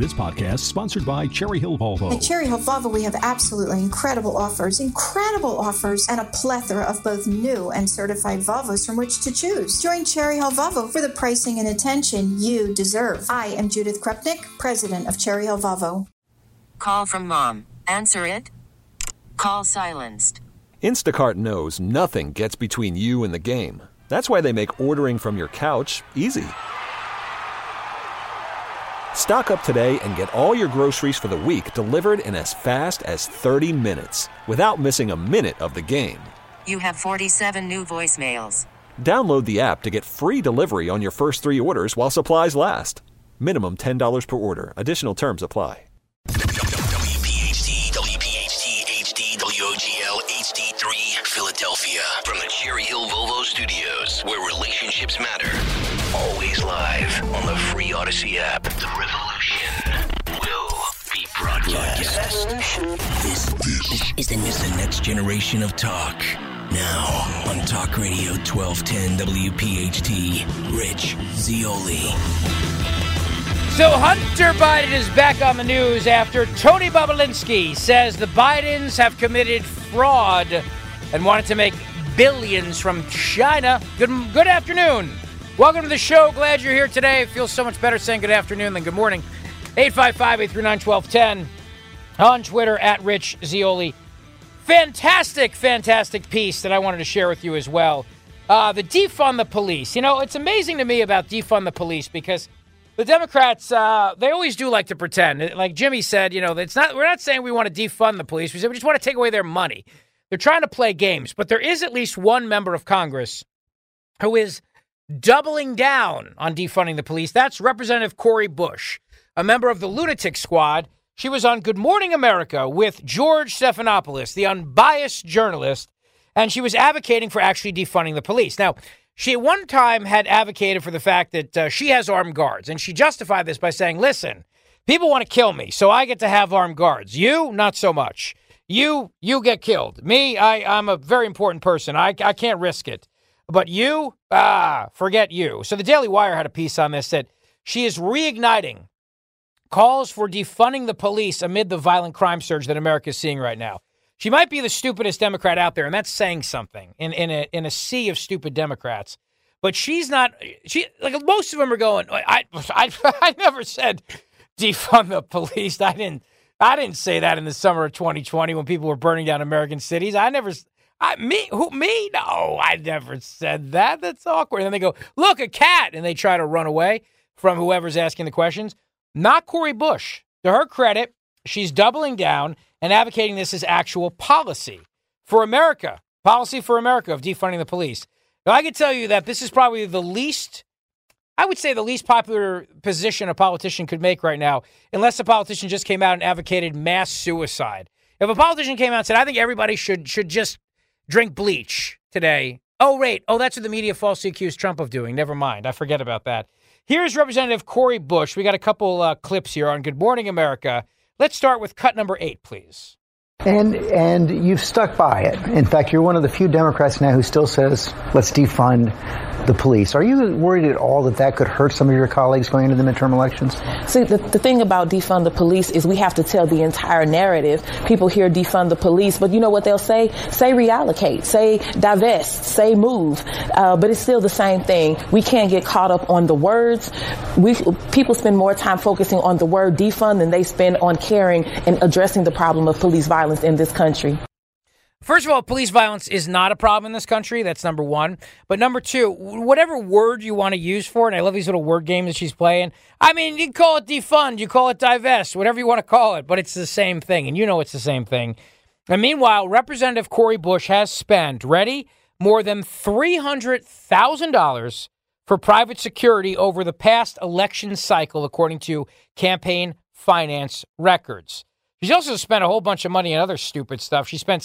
This podcast is sponsored by Cherry Hill Volvo. At Cherry Hill Volvo, we have absolutely incredible offers, and a plethora of both new and certified Volvos from which to choose. Join Cherry Hill Volvo for the pricing and attention you deserve. I am Judith Krupnik, president of Cherry Hill Volvo. Call from mom. Answer it. Call silenced. Instacart knows nothing gets between you and the game. That's why they make ordering from your couch easy. Stock up today and get all your groceries for the week delivered in as fast as 30 minutes without missing a minute of the game. You have 47 new voicemails. Download the app to get free delivery on your first 3 orders while supplies last. Minimum $10 per order. Additional terms apply. WPHT, HD, WOGL, HD3, Philadelphia. From the Cherry Hill Volvo Studios, where relationships matter. Always live on the free Odyssey app. The revolution will be broadcast. This is the next generation of talk. Now on Talk Radio 1210 WPHT, Rich Zeoli. So Hunter Biden is back on the news after Tony Bobulinski says the Bidens have committed fraud and wanted to make billions from China. Good afternoon. Welcome to the show. Glad you're here today. It feels so much better saying good afternoon than good morning. 855-839-1210 on Twitter at Rich Zeoli. Fantastic piece that I wanted to share with you as well. The defund the police. You know, it's amazing to me about defund the police because the Democrats, they always do like to pretend. Like Jimmy said, you know, we're not saying we want to defund the police. We said we just want to take away their money. They're trying to play games. But there is at least one member of Congress who is doubling down on defunding the police. That's Representative Cori Bush, a member of the Lunatic Squad. She was on Good Morning America with George Stephanopoulos, the unbiased journalist, and she was advocating for actually defunding the police. Now, she at one time had advocated for the fact that she has armed guards, and she justified this by saying, listen, people want to kill me, so I get to have armed guards. You, not so much. You get killed. Me, I'm a very important person. I can't risk it. But you, forget you. So the Daily Wire had a piece on this that she is reigniting calls for defunding the police amid the violent crime surge that America is seeing right now. She might be the stupidest Democrat out there, and that's saying something in a sea of stupid Democrats. But she's not. She like most of them are going. I never said defund the police. I didn't say that in the summer of 2020 when people were burning down American cities. Me? No, I never said that. That's awkward. And then they go, look, a cat. And they try to run away from whoever's asking the questions. Not Cori Bush. To her credit, she's doubling down and advocating this as actual policy for America. Policy for America of defunding the police. Now, I can tell you that this is probably the least popular position a politician could make right now, unless a politician just came out and advocated mass suicide. If a politician came out and said, I think everybody should just drink bleach today. Oh, wait. Oh, that's what the media falsely accused Trump of doing. Never mind. I forget about that. Here's Representative Cori Bush. We got a couple clips here on Good Morning America. Let's start with cut number 8, please. And you've stuck by it. In fact, you're one of the few Democrats now who still says, let's defund the police. Are you worried at all that could hurt some of your colleagues going into the midterm elections? See, the thing about defund the police is we have to tell the entire narrative. People hear defund the police, but you know what they'll say? Say reallocate, say divest, say move. But it's still the same thing. We can't get caught up on the words. People spend more time focusing on the word defund than they spend on caring and addressing the problem of police violence in this country. First of all, police violence is not a problem in this country. That's number one. But number two, whatever word you want to use for it, and I love these little word games that she's playing. I mean, you call it defund, you call it divest, whatever you want to call it, but it's the same thing, and you know it's the same thing. And meanwhile, Representative Cori Bush has spent, ready, more than $300,000 for private security over the past election cycle, according to campaign finance records. She's also spent a whole bunch of money on other stupid stuff. She spent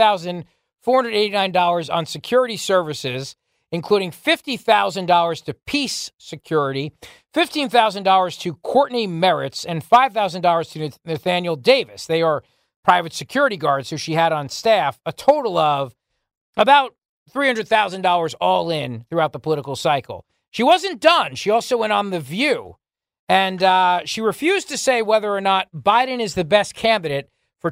$70,489 on security services, including $50,000 to Peace Security, $15,000 to Courtney Merritts, and $5,000 to Nathaniel Davis. They are private security guards who she had on staff, a total of about $300,000 all in throughout the political cycle. She wasn't done. She also went on The View And she refused to say whether or not Biden is the best candidate for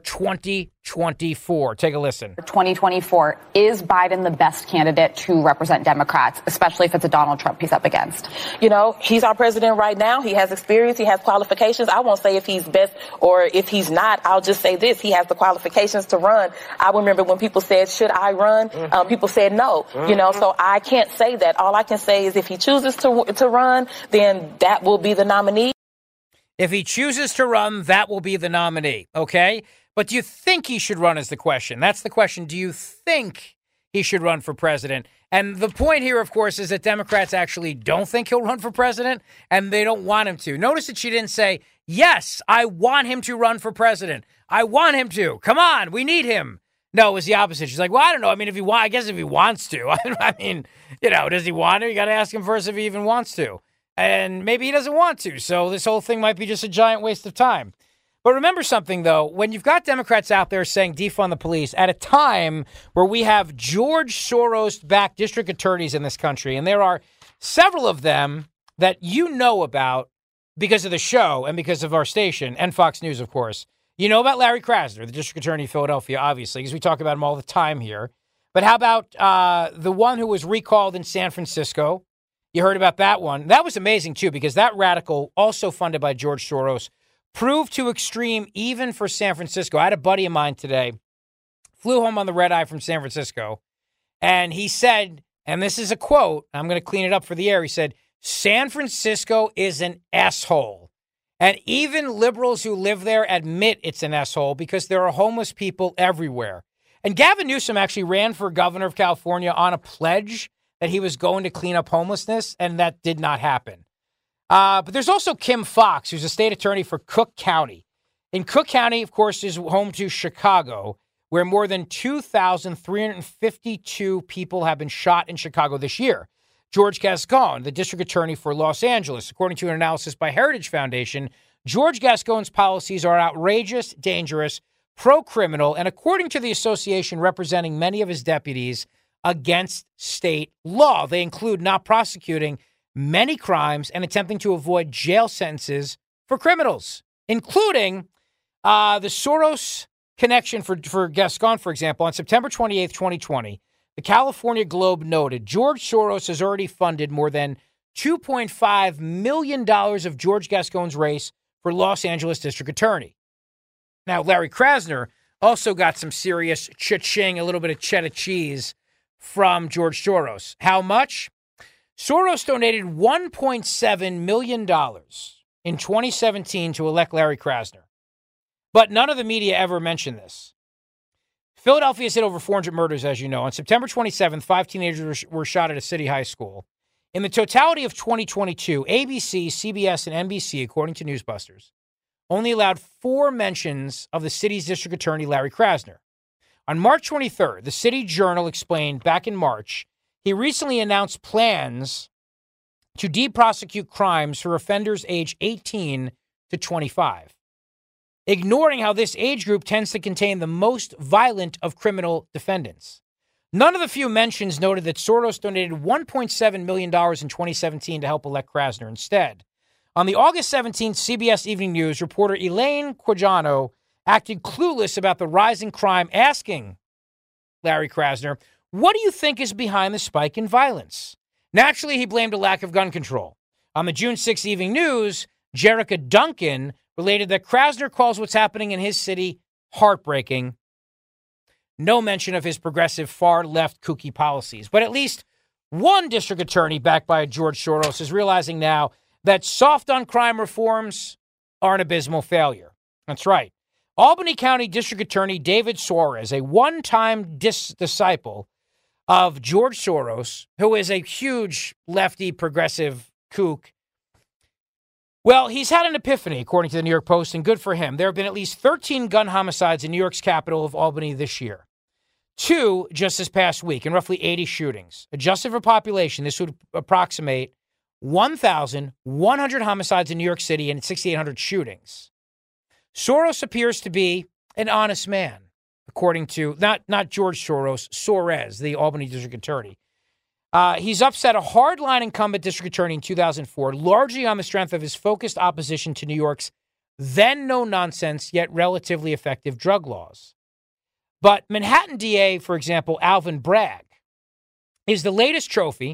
2024. Take a listen. 2024, is Biden the best candidate to represent Democrats, especially if it's a Donald Trump he's up against? You know, he's our president right now. He has experience. He has qualifications. I won't say if he's best or if he's not. I'll just say this. He has the qualifications to run. I remember when people said, should I run? People said no. You know, so I can't say that. All I can say is if he chooses to run, then that will be the nominee. If he chooses to run, that will be the nominee. Okay? But do you think he should run is the question. That's the question. Do you think he should run for president? And the point here, of course, is that Democrats actually don't think he'll run for president, and they don't want him to. Notice that she didn't say, yes, I want him to run for president. I want him to. Come on, we need him. No, it was the opposite. She's like, well, I don't know. I mean, I guess if he wants to. I mean, you know, does he want to? You got to ask him first if he even wants to. And maybe he doesn't want to. So this whole thing might be just a giant waste of time. But remember something, though, when you've got Democrats out there saying defund the police at a time where we have George Soros-backed district attorneys in this country, and there are several of them that you know about because of the show and because of our station and Fox News, of course. You know about Larry Krasner, the district attorney of Philadelphia, obviously, because we talk about him all the time here. But how about the one who was recalled in San Francisco? You heard about that one. That was amazing, too, because that radical, also funded by George Soros, proved too extreme even for San Francisco. I had a buddy of mine today, flew home on the red eye from San Francisco, and he said, and this is a quote, I'm going to clean it up for the air. He said, San Francisco is an asshole. And even liberals who live there admit it's an asshole because there are homeless people everywhere. And Gavin Newsom actually ran for governor of California on a pledge that he was going to clean up homelessness, and that did not happen. But there's also Kim Foxx, who's a state attorney for Cook County. And Cook County, of course, is home to Chicago, where more than 2,352 people have been shot in Chicago this year. George Gascon, the district attorney for Los Angeles, according to an analysis by Heritage Foundation, George Gascon's policies are outrageous, dangerous, pro-criminal, and according to the association representing many of his deputies, against state law. They include not prosecuting many crimes and attempting to avoid jail sentences for criminals, including the Soros connection for Gascon, for example. On September 28th, 2020, the California Globe noted George Soros has already funded more than $2.5 million of George Gascon's race for Los Angeles district attorney. Now, Larry Krasner also got some serious cha-ching, a little bit of cheddar cheese from George Soros. How much? Soros donated $1.7 million in 2017 to elect Larry Krasner. But none of the media ever mentioned this. Philadelphia has hit over 400 murders, as you know. On September 27th, 5 teenagers were shot at a city high school. In the totality of 2022, ABC, CBS, and NBC, according to Newsbusters, only allowed 4 mentions of the city's district attorney, Larry Krasner. On March 23rd, the City Journal explained back in March, he recently announced plans to de-prosecute crimes for offenders aged 18 to 25, ignoring how this age group tends to contain the most violent of criminal defendants. None of the few mentions noted that Soros donated $1.7 million in 2017 to help elect Krasner instead. On the August 17th CBS Evening News, reporter Elaine Quijano acted clueless about the rising crime, asking Larry Krasner, what do you think is behind the spike in violence? Naturally, he blamed a lack of gun control. On the June 6th Evening News, Jerica Duncan related that Krasner calls what's happening in his city heartbreaking. No mention of his progressive far-left kooky policies. But at least one district attorney backed by George Soros is realizing now that soft-on-crime reforms are an abysmal failure. That's right. Albany County District Attorney David Suarez, a one-time disciple of George Soros, who is a huge lefty progressive kook, well, he's had an epiphany, according to the New York Post, and good for him. There have been at least 13 gun homicides in New York's capital of Albany this year. 2 just this past week, and roughly 80 shootings. Adjusted for population, this would approximate 1,100 homicides in New York City and 6,800 shootings. Soros appears to be an honest man, according to, not George Soros, Suarez, the Albany district attorney. He's upset a hardline incumbent district attorney in 2004, largely on the strength of his focused opposition to New York's then no-nonsense yet relatively effective drug laws. But Manhattan DA, for example, Alvin Bragg, is the latest trophy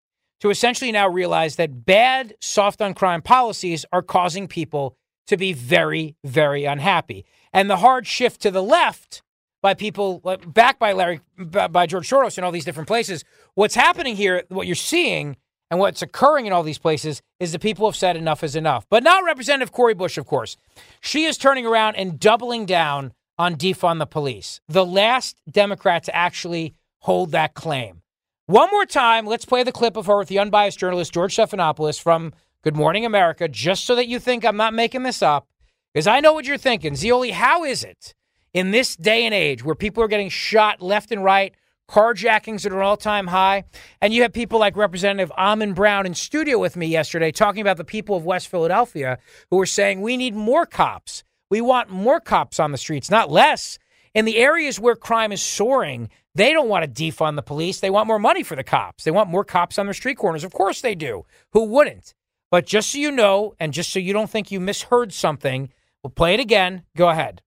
to essentially now realize that bad soft-on-crime policies are causing people to be very, very unhappy. And the hard shift to the left by people backed by George Soros and all these different places, what's happening here, what you're seeing and what's occurring in all these places is the people have said enough is enough. But not Representative Cori Bush, of course. She is turning around and doubling down on defund the police, the last Democrat to actually hold that claim. One more time, let's play the clip of her with the unbiased journalist George Stephanopoulos from Good Morning America, just so that you think I'm not making this up, because I know what you're thinking. Zeoli, how is it in this day and age where people are getting shot left and right, carjackings at an all-time high, and you have people like Representative Almond Brown in studio with me yesterday talking about the people of West Philadelphia who are saying we need more cops. We want more cops on the streets, not less. In the areas where crime is soaring, they don't want to defund the police. They want more money for the cops. They want more cops on their street corners. Of course they do. Who wouldn't? But just so you know, and just so you don't think you misheard something, we'll play it again. Go ahead.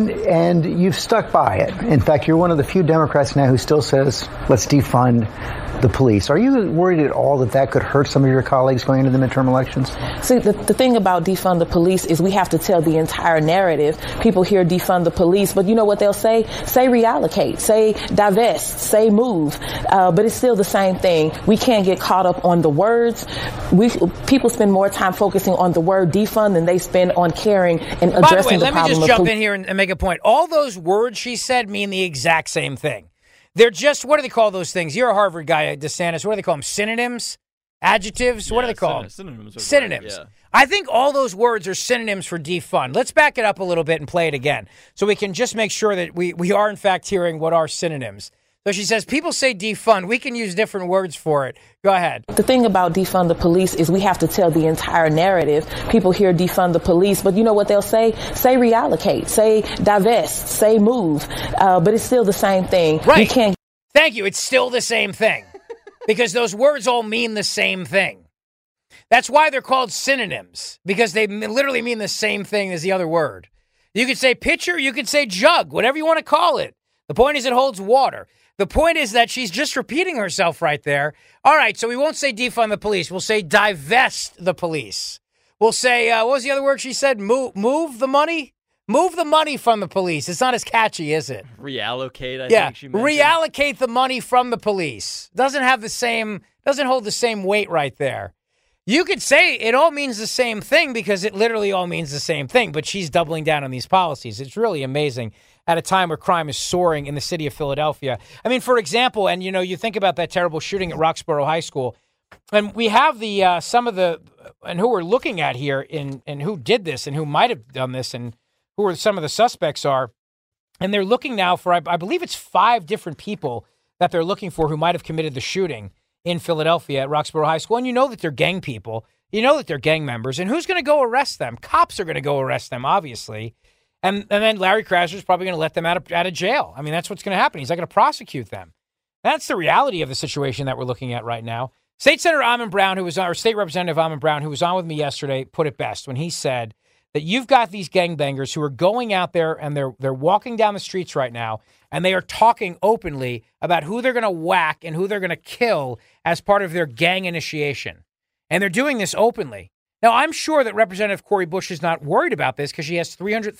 And you've stuck by it. In fact, you're one of the few Democrats now who still says, let's defund the police. Are you worried at all that that could hurt some of your colleagues going into the midterm elections? See, the thing about defund the police is we have to tell the entire narrative. People hear defund the police, but you know what they'll say? Say reallocate, say divest, say move. But it's still the same thing. We can't get caught up on the words. People spend more time focusing on the word defund than they spend on caring and addressing the problem. By the way, let me just jump in here and make a point. All those words she said mean the exact same thing. They're just, what do they call those things? You're a Harvard guy, DeSantis. What do they call them? Synonyms? Adjectives? What do they call them? Synonyms. Synonyms. Right, yeah. I think all those words are synonyms for defund. Let's back it up a little bit and play it again so we can just make sure that we are, in fact, hearing what are synonyms. So she says, people say defund. We can use different words for it. Go ahead. The thing about defund the police is we have to tell the entire narrative. People hear defund the police, but you know what they'll say? Say reallocate, say divest, say move. But it's still the same thing. Right. You can't. Thank you. It's still the same thing because those words all mean the same thing. That's why they're called synonyms, because they literally mean the same thing as the other word. You could say pitcher, you could say jug, whatever you want to call it. The point is it holds water. The point is that she's just repeating herself right there. All right, so we won't say defund the police. We'll say divest the police. We'll say, what was the other word she said? Move the money? Move the money from the police. It's not as catchy, is it? Reallocate, I think she mentioned. Reallocate the money from the police. Doesn't hold the same weight right there. You could say it all means the same thing because it literally all means the same thing, but she's doubling down on these policies. It's really amazing at a time where crime is soaring in the city of Philadelphia. I mean, for example, and you think about that terrible shooting at Roxborough High School, and we have the and who we're looking at here and who did this and who might have done this and who are some of the suspects are, and they're looking now for, I believe it's 5 different people that they're looking for who might have committed the shooting in Philadelphia at Roxborough High School. And you know that they're gang people. You know that they're gang members. And who's going to go arrest them? Cops are going to go arrest them, obviously. And then Larry Krasner's probably going to let them out of jail. I mean, that's what's going to happen. He's not going to prosecute them. That's the reality of the situation that we're looking at right now. State Senator Almond Brown, or State Representative Almond Brown, who was on with me yesterday, put it best when he said that you've got these gangbangers who are going out there and they're walking down the streets right now and they are talking openly about who they're going to whack and who they're going to kill as part of their gang initiation. And they're doing this openly. Now, I'm sure that Representative Cori Bush is not worried about this because she has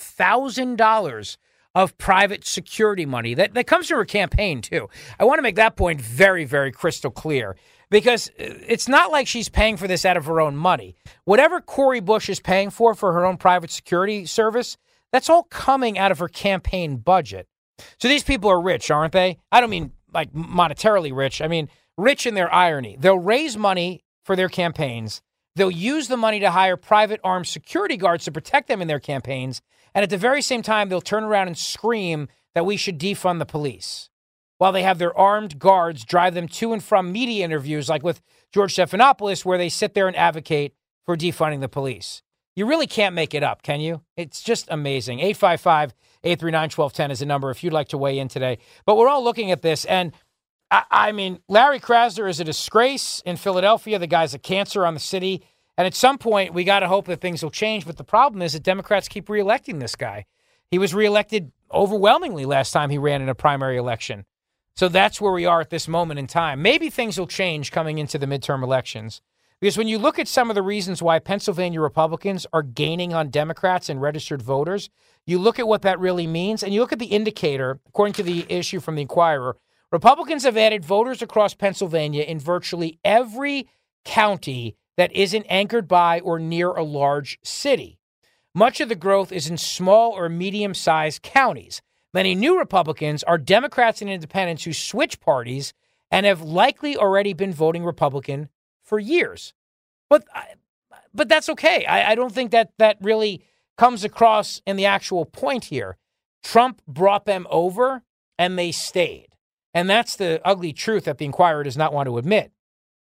$300,000 of private security money that comes from her campaign, too. I want to make that point very, very crystal clear because it's not like she's paying for this out of her own money. Whatever Cori Bush is paying for her own private security service, that's all coming out of her campaign budget. So these people are rich, aren't they? I don't mean like monetarily rich. I mean rich in their irony. They'll raise money for their campaigns. They'll use the money to hire private armed security guards to protect them in their campaigns. And at the very same time, they'll turn around and scream that we should defund the police while they have their armed guards drive them to and from media interviews like with George Stephanopoulos, where they sit there and advocate for defunding the police. You really can't make it up, can you? It's just amazing. 855-839-1210 is the number if you'd like to weigh in today. But we're all looking at this, and I mean, Larry Krasner is a disgrace in Philadelphia. The guy's a cancer on the city. And at some point, we got to hope that things will change. But the problem is that Democrats keep reelecting this guy. He was reelected overwhelmingly last time he ran in a primary election. So that's where we are at this moment in time. Maybe things will change coming into the midterm elections. Because when you look at some of the reasons why Pennsylvania Republicans are gaining on Democrats and registered voters, you look at what that really means, and you look at the indicator, according to the issue from the Inquirer, Republicans have added voters across Pennsylvania in virtually every county that isn't anchored by or near a large city. Much of the growth is in small or medium-sized counties. Many new Republicans are Democrats and independents who switch parties and have likely already been voting Republican for years. But that's okay. I don't think that really comes across in the actual point here. Trump brought them over, and they stayed. And that's the ugly truth that the Inquirer does not want to admit.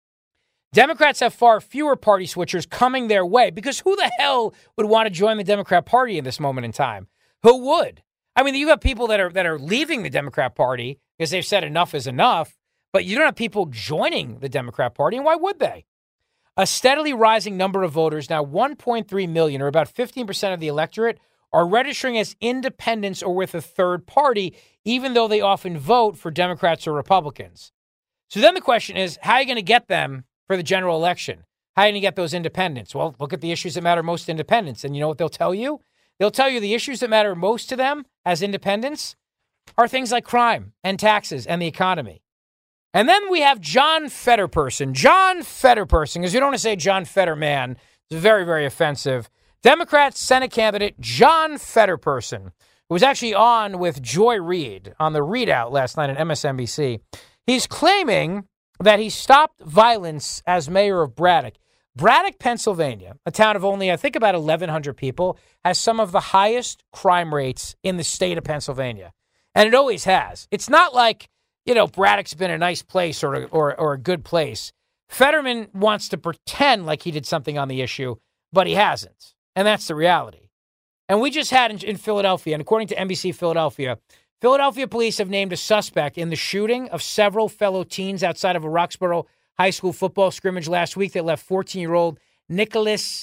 Democrats have far fewer party switchers coming their way because who the hell would want to join the Democrat Party in this moment in time? Who would? I mean, you have people that are leaving the Democrat Party because they've said enough is enough, but you don't have people joining the Democrat Party, and why would they? A steadily rising number of voters, now 1.3 million, or about 15% of the electorate, are registering as independents or with a third party, even though they often vote for Democrats or Republicans. So then the question is, how are you going to get them for the general election? How are you going to get those independents? Well, look at the issues that matter most to independents. And you know what they'll tell you? They'll tell you the issues that matter most to them as independents are things like crime and taxes and the economy. And then we have John Fetterperson. John Fetterperson, because you don't want to say John Fetterman. It's very, very offensive. Democrat Senate candidate John Fetterperson, who was actually on with Joy Reid on the Readout last night on MSNBC. He's claiming that he stopped violence as mayor of Braddock. Braddock, Pennsylvania, a town of only, I think, about 1,100 people, has some of the highest crime rates in the state of Pennsylvania. And it always has. It's not like, Braddock's been a nice place or a good place. Fetterman wants to pretend like he did something on the issue, but he hasn't. And that's the reality. And we just had in Philadelphia, and according to NBC Philadelphia police have named a suspect in the shooting of several fellow teens outside of a Roxborough high school football scrimmage last week that left 14-year-old Nicholas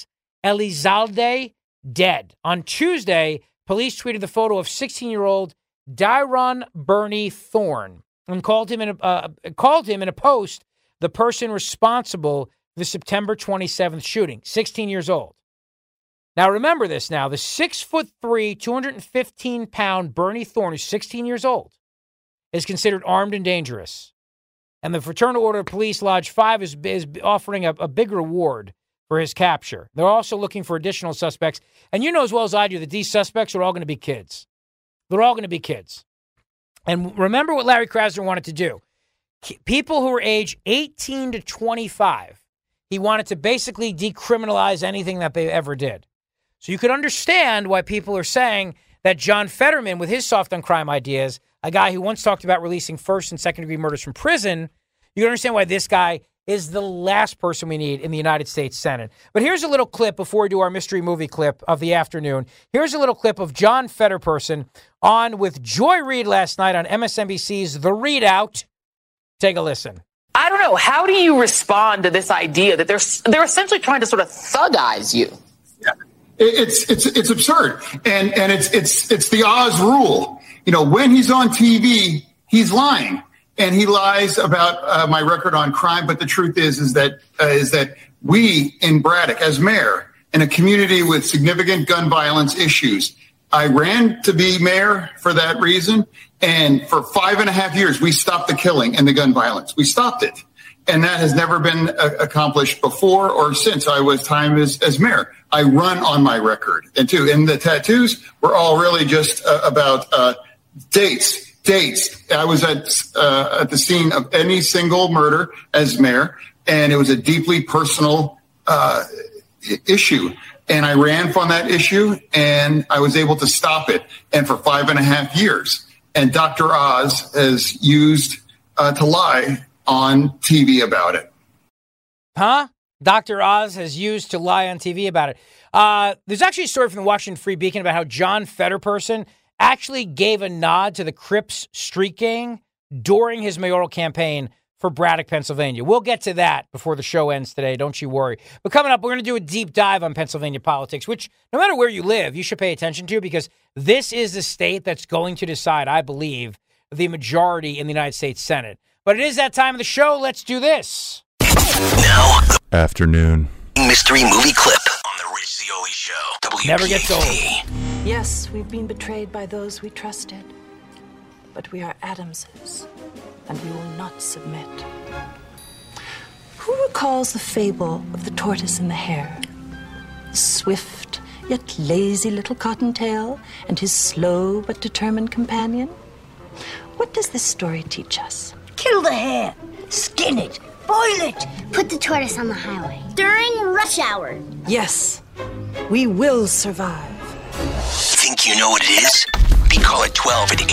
Elizalde dead. On Tuesday, police tweeted the photo of 16-year-old Dyron Bernie Thorne and called him in a post the person responsible for the September 27th shooting, 16 years old. Now, remember this now. The 6'3", 215-pound Bernie Thorne, who's 16 years old, is considered armed and dangerous. And the Fraternal Order of Police Lodge 5 is offering a big reward for his capture. They're also looking for additional suspects. And you know as well as I do that these suspects are all going to be kids. They're all going to be kids. And remember what Larry Krasner wanted to do. People who are age 18 to 25, he wanted to basically decriminalize anything that they ever did. So you could understand why people are saying that John Fetterman, with his soft on crime ideas, a guy who once talked about releasing first and second degree murders from prison, you can understand why this guy is the last person we need in the United States Senate. But here's a little clip before we do our mystery movie clip of the afternoon. Here's a little clip of John Fetterperson on with Joy Reid last night on MSNBC's The Readout. Take a listen. I don't know. How do you respond to this idea that they're essentially trying to sort of thugize you? Yeah. It's absurd, and it's the Oz rule. When he's on TV, he's lying, and he lies about my record on crime. But the truth is that we in Braddock, as mayor, in a community with significant gun violence issues, I ran to be mayor for that reason, and for 5.5 years, we stopped the killing and the gun violence. We stopped it. And that has never been accomplished before or since I was time as mayor. I run on my record. And the tattoos were all really just about dates. I was at the scene of any single murder as mayor, and it was a deeply personal issue. And I ran on that issue, and I was able to stop it. And for 5.5 years. And Dr. Oz has used to lie on TV about it. Huh? Dr. Oz has used to lie on TV about it. There's actually a story from the Washington Free Beacon about how John Fetterperson actually gave a nod to the Crips street gang during his mayoral campaign for Braddock, Pennsylvania. We'll get to that before the show ends today. Don't you worry. But coming up, we're going to do a deep dive on Pennsylvania politics, which no matter where you live, you should pay attention to because this is the state that's going to decide, I believe, the majority in the United States Senate. But it is that time of the show. Let's do this. Now, afternoon. Mystery movie clip on the Rich Zeoli Show. WPHT. Never gets old. Yes, we've been betrayed by those we trusted. But we are Adamses, and we will not submit. Who recalls the fable of the tortoise and the hare? The swift yet lazy little cottontail and his slow but determined companion? What does this story teach us? Kill the hare, skin it, boil it, put the tortoise on the highway during rush hour. Yes, we will survive. Think you know what it is? Call it 12 at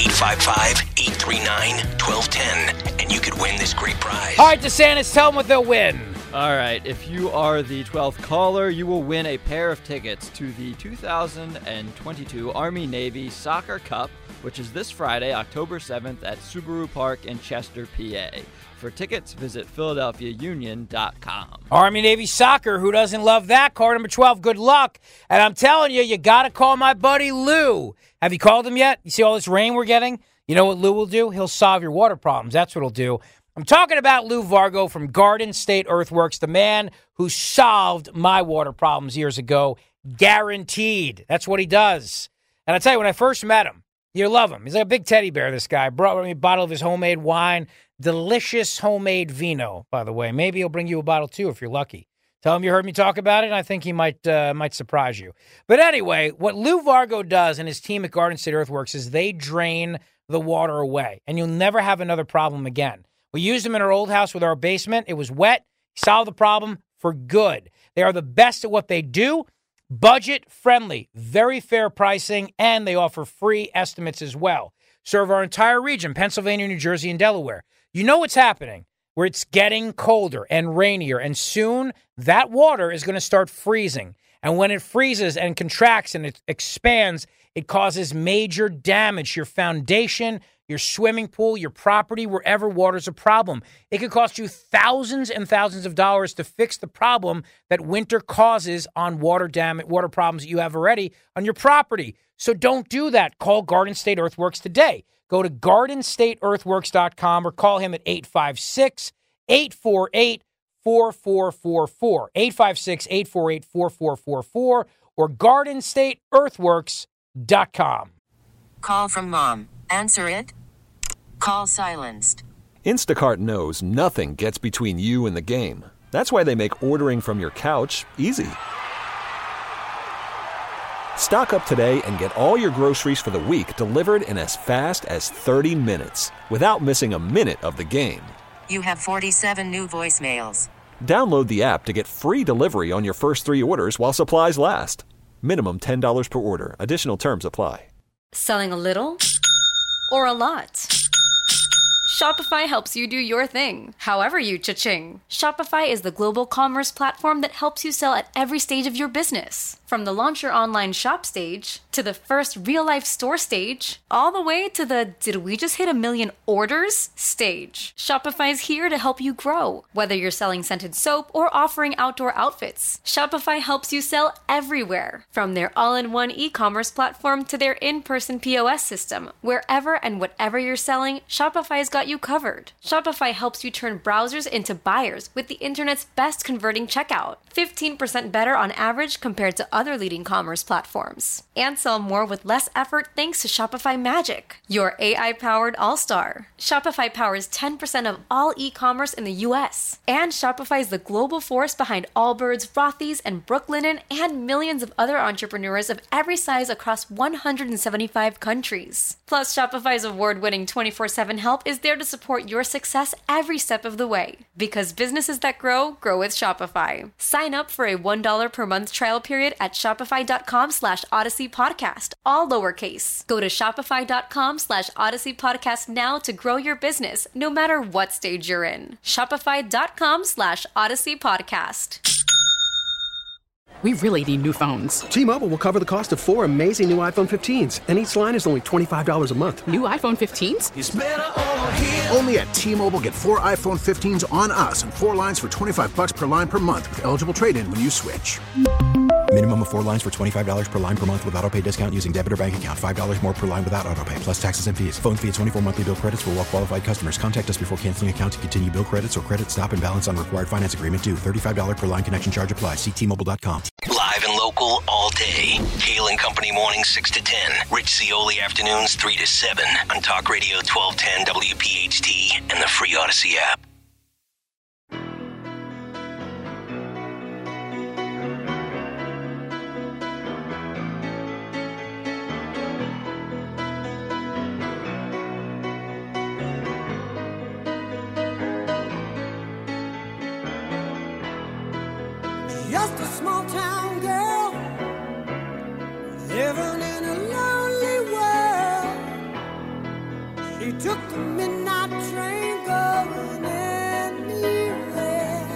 855-839-1210, and you could win this great prize. All right, DeSantis, tell them what they'll win. All right, if you are the 12th caller, you will win a pair of tickets to the 2022 Army-Navy Soccer Cup, which is this Friday, October 7th at Subaru Park in Chester, PA. For tickets, visit PhiladelphiaUnion.com. Army-Navy Soccer, who doesn't love that? Card number 12, good luck. And I'm telling you, you got to call my buddy Lou. Have you called him yet? You see all this rain we're getting? You know what Lou will do? He'll solve your water problems. That's what he'll do. I'm talking about Lou Vargo from Garden State Earthworks, the man who solved my water problems years ago. Guaranteed. That's what he does. And I tell you, when I first met him, you love him. He's like a big teddy bear, this guy. Brought me a bottle of his homemade wine. Delicious homemade vino, by the way. Maybe he'll bring you a bottle, too, if you're lucky. Tell him you heard me talk about it, and I think he might surprise you. But anyway, what Lou Vargo does and his team at Garden State Earthworks is they drain the water away, and you'll never have another problem again. We used them in our old house with our basement. It was wet. He solved the problem for good. They are the best at what they do. Budget-friendly, very fair pricing, and they offer free estimates as well. Serve our entire region, Pennsylvania, New Jersey, and Delaware. You know what's happening, where it's getting colder and rainier, and soon that water is going to start freezing. And when it freezes and contracts and it expands, it causes major damage to your foundation, your swimming pool, your property, wherever water's a problem. It could cost you thousands and thousands of dollars to fix the problem that winter causes on water problems that you have already on your property. So don't do that. Call Garden State Earthworks today. Go to gardenstateearthworks.com or call him at 856-848-4444, 856-848-4444, or gardenstateearthworks.com. Call from mom. Answer it. Call silenced. Instacart knows nothing gets between you and the game. That's why they make ordering from your couch easy. Stock up today and get all your groceries for the week delivered in as fast as 30 minutes without missing a minute of the game. You have 47 new voicemails. Download the app to get free delivery on your first 3 orders while supplies last. Minimum $10 per order. Additional terms apply. Selling a little or a lot? Shopify helps you do your thing, however you cha-ching. Shopify is the global commerce platform that helps you sell at every stage of your business. From the launch your online shop stage, to the first real-life store stage, all the way to the did we just hit 1 million orders stage. Shopify's here to help you grow. Whether you're selling scented soap or offering outdoor outfits, Shopify helps you sell everywhere. From their all-in-one e-commerce platform to their in-person POS system. Wherever and whatever you're selling, Shopify's got you covered. Shopify helps you turn browsers into buyers with the internet's best converting checkout. 15% better on average compared to other leading commerce platforms. And sell more with less effort thanks to Shopify Magic, your AI-powered all-star. Shopify powers 10% of all e-commerce in the U.S. And Shopify is the global force behind Allbirds, Rothy's, and Brooklinen, and millions of other entrepreneurs of every size across 175 countries. Plus, Shopify's award-winning 24/7 help is there to support your success every step of the way. Because businesses that grow, grow with Shopify. Sign up for a $1 per month trial period at shopify.com/Odyssey Podcast, all lowercase. Go to shopify.com/Odyssey Podcast now to grow your business, no matter what stage you're in. Shopify.com/Odyssey Podcast. We really need new phones. T-Mobile will cover the cost of 4 amazing new iPhone 15s, and each line is only $25 a month. New iPhone 15s? It's better over here. Only at T-Mobile, get 4 iPhone 15s on us and 4 lines for $25 per line per month with eligible trade-in when you switch. Minimum of 4 lines for $25 per line per month with autopay discount using debit or bank account. $5 more per line without autopay, plus taxes and fees. Phone fee at 24 monthly bill credits for well-qualified customers. Contact us before canceling account to continue bill credits or credit stop and balance on required finance agreement due. $35 per line connection charge applies. See T-Mobile.com. Live and local all day. Kale and Company mornings 6 to 10. Rich Zioli afternoons 3 to 7 on Talk Radio 1210 WPHT and the free Odyssey app. Just a small town girl living in a lonely world. She took the midnight train going anywhere.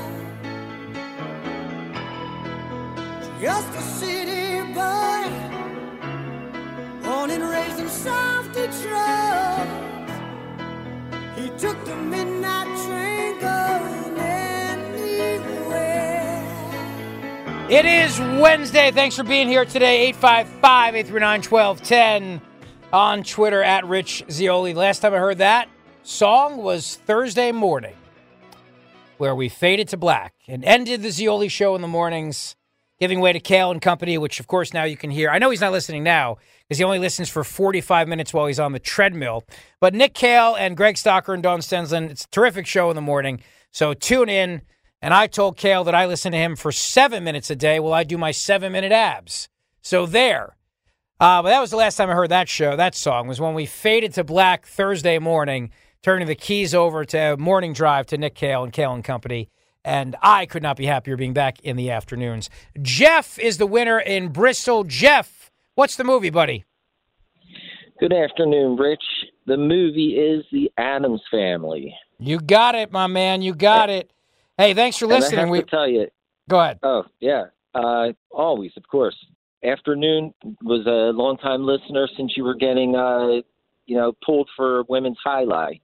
Just a city boy, born and raised in South Detroit. He took the midnight train going anywhere. It is Wednesday. Thanks for being here today. 855-839-1210 on Twitter at Rich Zioli. Last time I heard that song was Thursday morning, where we faded to black and ended the Zioli show in the mornings, giving way to Kale and Company, which, of course, now you can hear. I know he's not listening now because he only listens for 45 minutes while he's on the treadmill. But Nick Kale and Greg Stocker and Dawn Stensland, it's a terrific show in the morning. So tune in. And I told Kale that I listen to him for 7 minutes a day while I do my 7-minute abs. So there. But that was the last time I heard that song, was when we faded to black Thursday morning, turning the keys over to Morning Drive to Nick Kale and Kale and Company. And I could not be happier being back in the afternoons. Jeff is the winner in Bristol. Jeff, what's the movie, buddy? Good afternoon, Rich. The movie is The Addams Family. You got it, my man. You got it. Hey, thanks for listening. And I have to tell you. Go ahead. Oh, yeah. Always, of course. Afternoon was a long-time listener since you were getting, pulled for women's highlight.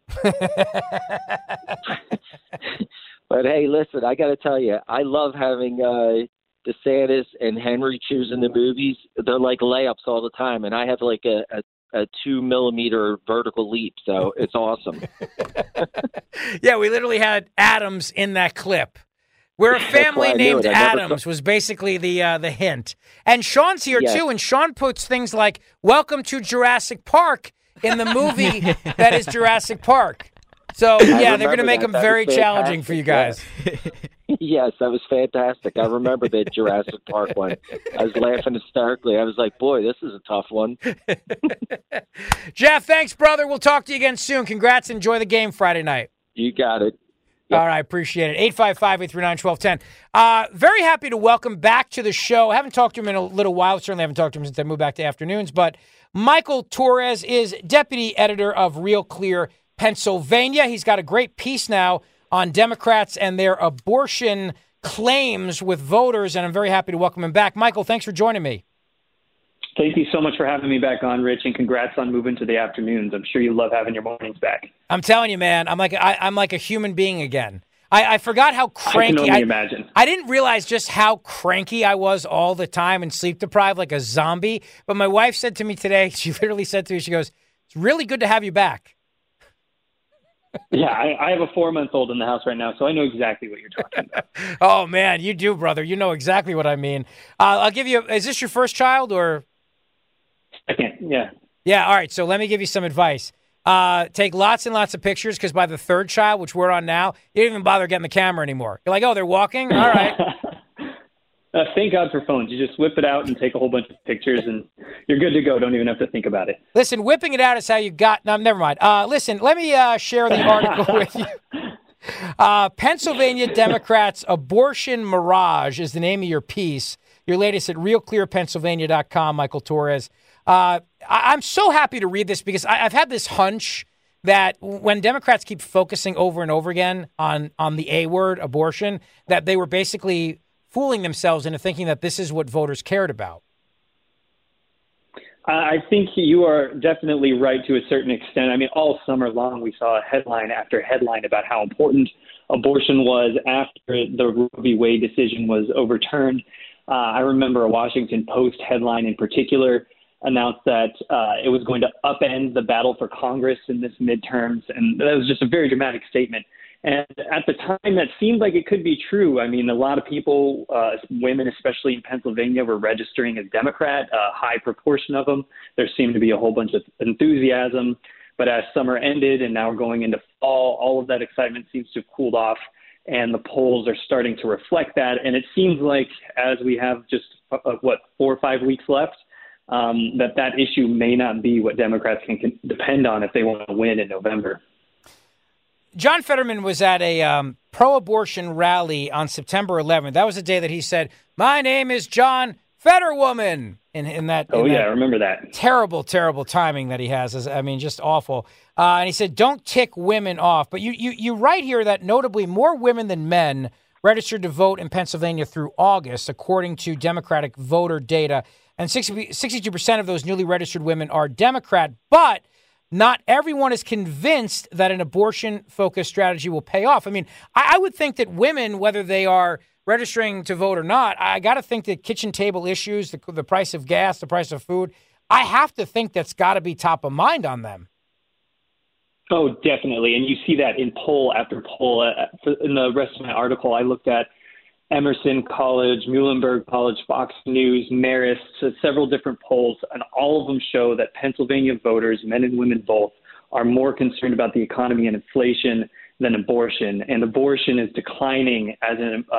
But, hey, listen, I got to tell you, I love having DeSantis and Henry choosing the movies. They're like layups all the time, and I have like a 2-millimeter vertical leap, so it's awesome. Yeah, we literally had Adams in that clip. We're a family named Adams was basically the hint. And Sean's here, too, and Sean puts things like, welcome to Jurassic Park in the movie that is Jurassic Park. So, yeah, they're going to make them very challenging for you guys. Yeah. Yes, that was fantastic. I remember the Jurassic Park one. I was laughing hysterically. I was like, boy, this is a tough one. Jeff, thanks, brother. We'll talk to you again soon. Congrats. Enjoy the game Friday night. You got it. Yep. All right, appreciate it. 855-839-1210. Very happy to welcome back to the show. I haven't talked to him in a little while. Certainly haven't talked to him since I moved back to afternoons. But Michael Torres is deputy editor of Real Clear Pennsylvania. He's got a great piece now on Democrats and their abortion claims with voters, and I'm very happy to welcome him back. Michael, thanks for joining me. Thank you so much for having me back on, Rich, and congrats on moving to the afternoons. I'm sure you love having your mornings back. I'm telling you, man, I'm like a human being again. I forgot how cranky. I can only imagine. I didn't realize just how cranky I was all the time and sleep deprived like a zombie. But my wife said to me today, she literally said to me, she goes, "It's really good to have you back." Yeah, I have a 4-month-old in the house right now, so I know exactly what you're talking about. Oh, man, you do, brother. You know exactly what I mean. I'll give you, is this your first child or? Second, yeah. Yeah, all right, so let me give you some advice. Take lots and lots of pictures, because by the third child, which we're on now, you don't even bother getting the camera anymore. You're like, oh, they're walking? All right. Thank God for phones. You just whip it out and take a whole bunch of pictures, and you're good to go. Don't even have to think about it. Listen, whipping it out is how you got – no, never mind. Listen, let me share the article with you. Pennsylvania Democrats' Abortion Mirage is the name of your piece. Your latest at realclearpennsylvania.com, Michael Torres. I'm so happy to read this because I've had this hunch that when Democrats keep focusing over and over again on the A word, abortion, that they were basically – fooling themselves into thinking that this is what voters cared about. I think you are definitely right to a certain extent. I mean, all summer long, we saw headline after headline about how important abortion was after the Roe v. Wade decision was overturned. I remember a Washington Post headline in particular announced that it was going to upend the battle for Congress in this midterms. And that was just a very dramatic statement. And at the time, that seemed like it could be true. I mean, a lot of people, women, especially in Pennsylvania, were registering as Democrat, a high proportion of them. There seemed to be a whole bunch of enthusiasm. But as summer ended and now we're going into fall, all of that excitement seems to have cooled off. And the polls are starting to reflect that. And it seems like as we have just, 4 or 5 weeks left, that issue may not be what Democrats can depend on if they want to win in November. John Fetterman was at a pro-abortion rally on September 11th. That was the day that he said, "My name is John Fetterwoman." In that, I remember that. Terrible, terrible timing that he has. I mean, just awful. And he said, "Don't tick women off." But you write here that notably more women than men registered to vote in Pennsylvania through August, according to Democratic voter data. And 62% of those newly registered women are Democrat, but not everyone is convinced that an abortion-focused strategy will pay off. I mean, I would think that women, whether they are registering to vote or not, I got to think that kitchen table issues, the price of gas, the price of food, I have to think that's got to be top of mind on them. Oh, definitely. And you see that in poll after poll. In the rest of my article, I looked at Emerson College, Muhlenberg College, Fox News, Marist, several different polls, and all of them show that Pennsylvania voters, men and women both, are more concerned about the economy and inflation than abortion. And abortion is declining as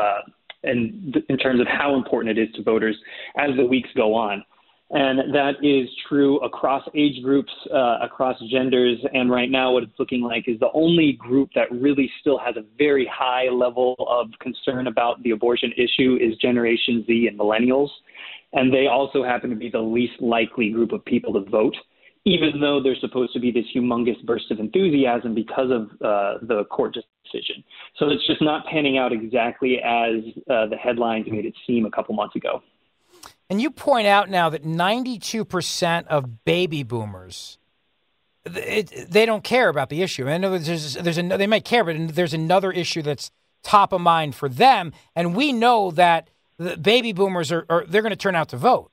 in terms of how important it is to voters as the weeks go on. And that is true across age groups, across genders. And right now what it's looking like is the only group that really still has a very high level of concern about the abortion issue is Generation Z and millennials. And they also happen to be the least likely group of people to vote, even though there's supposed to be this humongous burst of enthusiasm because of the court decision. So it's just not panning out exactly as the headlines made it seem a couple months ago. And you point out now that 92% of baby boomers, they don't care about the issue. I know they might care, but there's another issue that's top of mind for them. And we know that the baby boomers they're going to turn out to vote.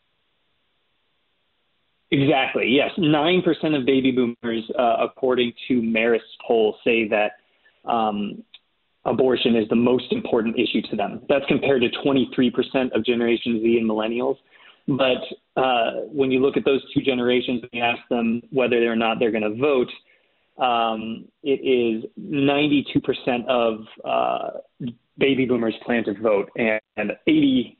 Exactly. Yes. 9% of baby boomers, according to Marist's poll, say that abortion is the most important issue to them. That's compared to 23% of Generation Z and millennials. But when you look at those two generations and you ask them whether or not they're going to vote, it is 92% of baby boomers plan to vote, and 72%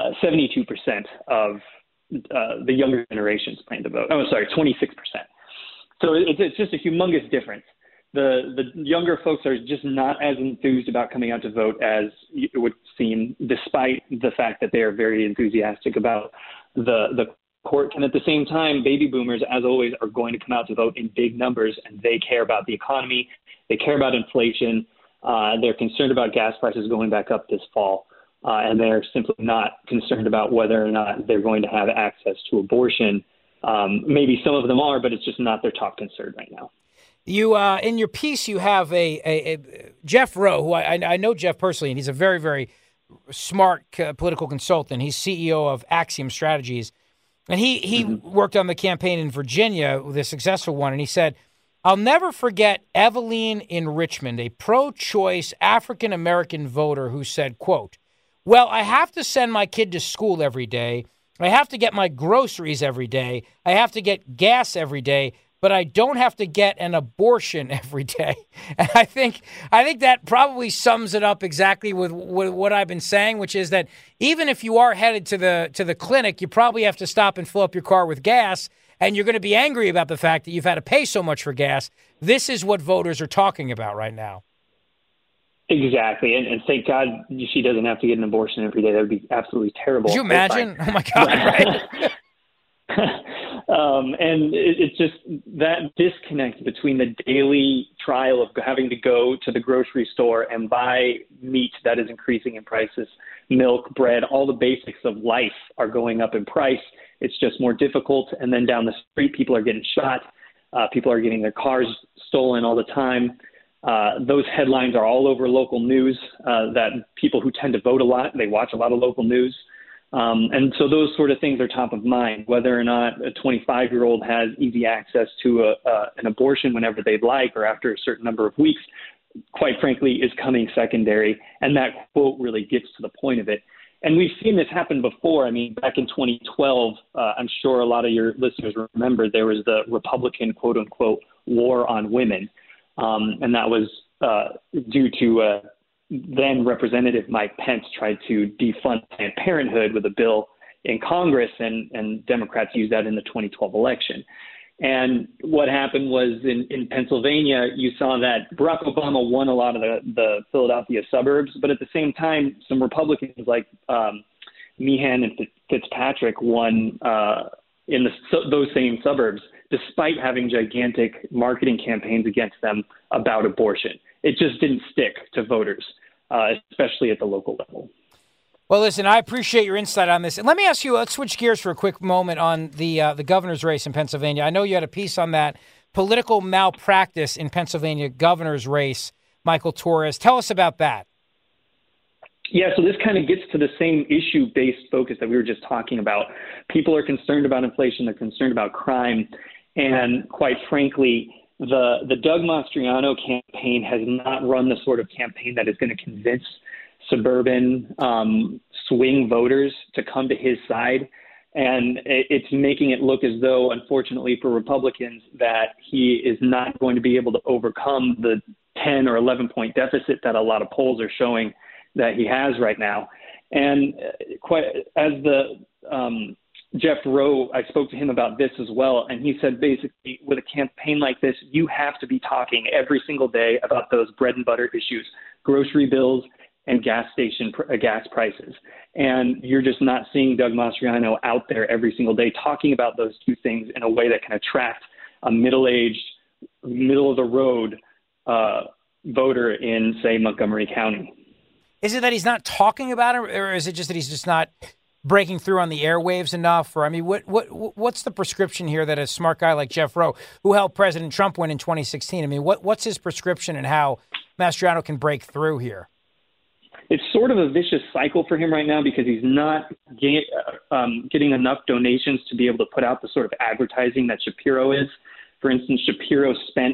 of the younger generations plan to vote. Oh, sorry, 26%. So it's just a humongous difference. The younger folks are just not as enthused about coming out to vote as it would seem, despite the fact that they are very enthusiastic about the court. And at the same time, baby boomers, as always, are going to come out to vote in big numbers, and they care about the economy. They care about inflation. They're concerned about gas prices going back up this fall. And they're simply not concerned about whether or not they're going to have access to abortion. Maybe some of them are, but it's just not their top concern right now. You, in your piece, you have a Jeff Rowe, who I know Jeff personally, and he's a very, very smart political consultant. He's CEO of Axiom Strategies. And he worked on the campaign in Virginia, the successful one, and he said, "I'll never forget Eveline in Richmond, a pro-choice African-American voter who said, quote, 'Well, I have to send my kid to school every day. I have to get my groceries every day. I have to get gas every day. But I don't have to get an abortion every day.'" And I think that probably sums it up exactly with what I've been saying, which is that even if you are headed to the clinic, you probably have to stop and fill up your car with gas, and you're going to be angry about the fact that you've had to pay so much for gas. This is what voters are talking about right now. Exactly. And thank God she doesn't have to get an abortion every day. That would be absolutely terrible. Could you imagine? Oh, my God. Right? And it's just that disconnect between the daily trial of having to go to the grocery store and buy meat that is increasing in prices, milk, bread, all the basics of life are going up in price. It's just more difficult. And then down the street, people are getting shot. People are getting their cars stolen all the time. Those headlines are all over local news, that people who tend to vote a lot, they watch a lot of local news. And so those sort of things are top of mind. Whether or not a 25-year-old has easy access to an abortion whenever they'd like or after a certain number of weeks, quite frankly, is coming secondary. And that quote really gets to the point of it. And we've seen this happen before. I mean, back in 2012, I'm sure a lot of your listeners remember there was the Republican, quote unquote, war on women. And that was due to then Representative Mike Pence tried to defund Planned Parenthood with a bill in Congress, and Democrats used that in the 2012 election. And what happened was in Pennsylvania, you saw that Barack Obama won a lot of the Philadelphia suburbs, but at the same time, some Republicans like Meehan and Fitzpatrick won in those same suburbs, despite having gigantic marketing campaigns against them about abortion. It just didn't stick to voters, especially at the local level. Well, listen, I appreciate your insight on this. And let me ask you, let's switch gears for a quick moment on the governor's race in Pennsylvania. I know you had a piece on that, political malpractice in Pennsylvania governor's race. Michael Torres, tell us about that. Yeah, so this kind of gets to the same issue-based focus that we were just talking about. People are concerned about inflation. They're concerned about crime. And quite frankly, the Doug Mastriano campaign has not run the sort of campaign that is going to convince suburban swing voters to come to his side. And it's making it look as though, unfortunately for Republicans, that he is not going to be able to overcome the 10 or 11-point deficit that a lot of polls are showing that he has right now. And quite as Jeff Rowe, I spoke to him about this as well, and he said basically with a campaign like this, you have to be talking every single day about those bread and butter issues, grocery bills and gas prices. And you're just not seeing Doug Mastriano out there every single day talking about those two things in a way that can attract a middle-aged, middle-of-the-road voter in, say, Montgomery County. Is it that he's not talking about it, or is it just that he's just not breaking through on the airwaves enough? Or I mean, what's the prescription here that a smart guy like Jeff Rowe, who helped President Trump win in 2016, I mean, what's his prescription and how Mastriano can break through here? It's sort of a vicious cycle for him right now because he's not getting enough donations to be able to put out the sort of advertising that Shapiro is. For instance, Shapiro spent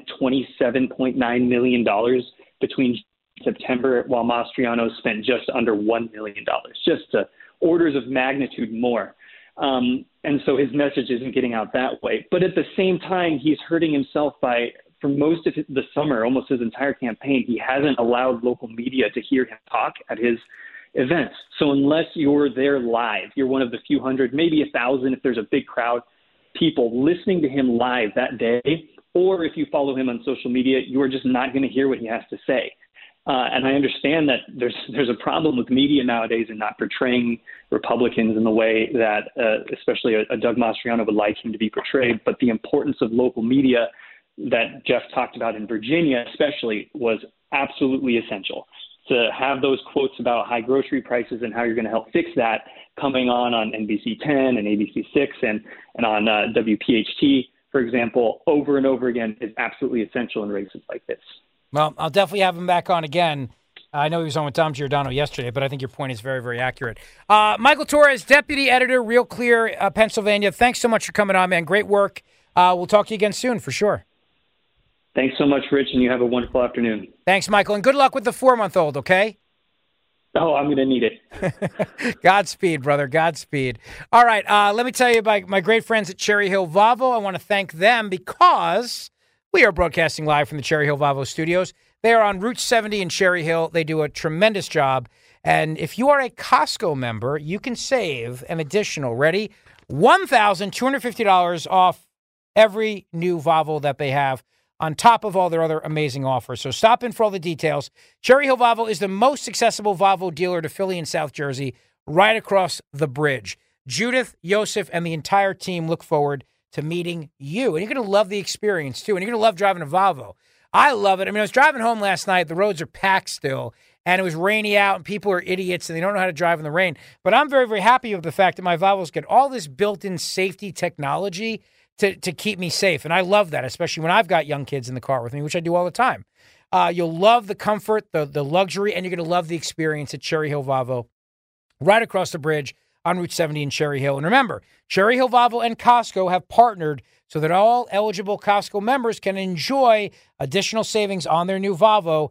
$27.9 million between September, while Mastriano spent just under $1 million, just orders of magnitude more. And so his message isn't getting out that way. But at the same time, he's hurting himself by, for most of the summer, almost his entire campaign, he hasn't allowed local media to hear him talk at his events. So unless you're there live, you're one of the few hundred, maybe 1,000 if there's a big crowd, people listening to him live that day, or if you follow him on social media, you are just not going to hear what he has to say. And I understand that there's a problem with media nowadays in not portraying Republicans in the way that especially a Doug Mastriano would like him to be portrayed. But the importance of local media that Jeff talked about in Virginia especially was absolutely essential. To have those quotes about high grocery prices and how you're going to help fix that coming on NBC 10 and ABC 6 and on WPHT, for example, over and over again is absolutely essential in races like this. Well, I'll definitely have him back on again. I know he was on with Tom Giordano yesterday, but I think your point is very, very accurate. Michael Torres, Deputy Editor, Real Clear, Pennsylvania. Thanks so much for coming on, man. Great work. We'll talk to you again soon, for sure. Thanks so much, Rich, and you have a wonderful afternoon. Thanks, Michael, and good luck with the 4-month-old, okay? Oh, I'm going to need it. Godspeed, brother. Godspeed. All right, let me tell you about my great friends at Cherry Hill Volvo. I want to thank them because we are broadcasting live from the Cherry Hill Volvo studios. They are on Route 70 in Cherry Hill. They do a tremendous job. And if you are a Costco member, you can save an additional, ready, $1,250 off every new Volvo that they have, on top of all their other amazing offers. So stop in for all the details. Cherry Hill Volvo is the most accessible Volvo dealer to Philly and South Jersey, right across the bridge. Judith, Yosef, and the entire team look forward to meeting you. And you're going to love the experience, too. And you're going to love driving a Volvo. I love it. I mean, I was driving home last night. The roads are packed still, and it was rainy out, and people are idiots, and they don't know how to drive in the rain. But I'm very, very happy with the fact that my Volvos get all this built-in safety technology to keep me safe. And I love that, especially when I've got young kids in the car with me, which I do all the time. You'll love the comfort, the luxury, and you're going to love the experience at Cherry Hill Volvo, right across the bridge on Route 70 in Cherry Hill. And remember, Cherry Hill Volvo and Costco have partnered so that all eligible Costco members can enjoy additional savings on their new Volvo,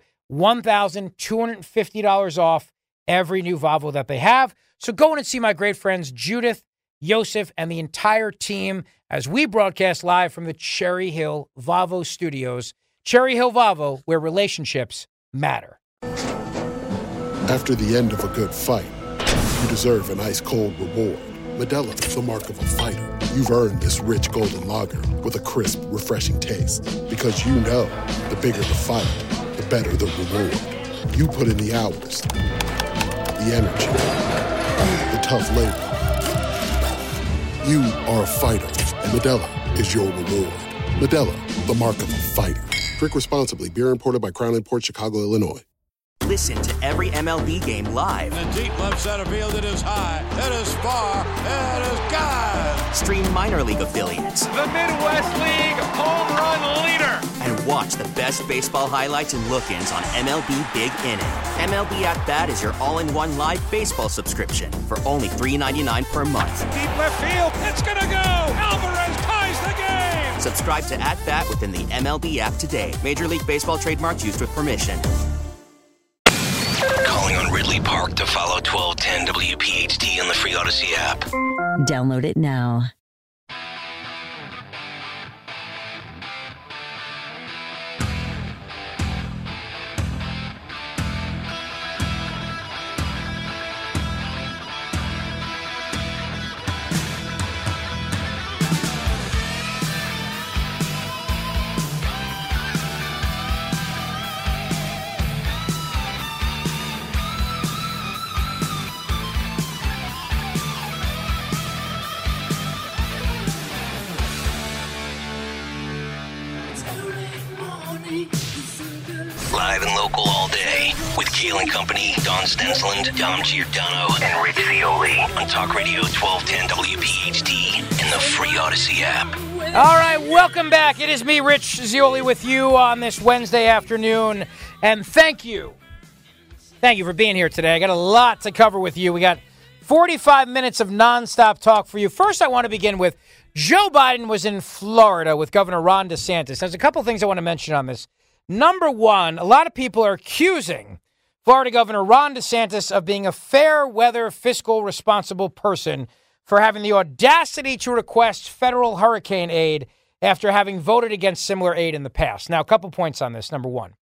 $1,250 off every new Volvo that they have. So go in and see my great friends Judith, Yosef, and the entire team as we broadcast live from the Cherry Hill Volvo studios. Cherry Hill Volvo, where relationships matter. After the end of a good fight, you deserve an ice-cold reward. Modelo is the mark of a fighter. You've earned this rich golden lager with a crisp, refreshing taste. Because you know, the bigger the fight, the better the reward. You put in the hours, the energy, the tough labor. You are a fighter, and Modelo is your reward. Modelo, the mark of a fighter. Drink responsibly. Beer imported by Crown Imports, Chicago, Illinois. Listen to every MLB game live. In the deep left center field, it is high, it is far, it is God. Stream minor league affiliates. The Midwest League home run leader. And watch the best baseball highlights and look-ins on MLB Big Inning. MLB At Bat is your all-in-one live baseball subscription for only $3.99 per month. Deep left field, it's gonna go. Alvarez ties the game. Subscribe to At Bat within the MLB app today. Major League Baseball trademarks used with permission. Calling on Ridley Park to follow 1210 WPHT on the free Odyssey app. Download it now. Live and local all day with Keel and Company, Don Stensland, Dom Giordano, and Rich Zioli on Talk Radio 1210 WPHT and the free Odyssey app. All right, welcome back. It is me, Rich Zioli, with you on this Wednesday afternoon. And thank you. Thank you for being here today. I got a lot to cover with you. We got 45 minutes of nonstop talk for you. First, I want to begin with Joe Biden was in Florida with Governor Ron DeSantis. There's a couple things I want to mention on this. Number one, a lot of people are accusing Florida Governor Ron DeSantis of being a fair weather, fiscal, responsible person for having the audacity to request federal hurricane aid after having voted against similar aid in the past. Now, a couple points on this. Number one,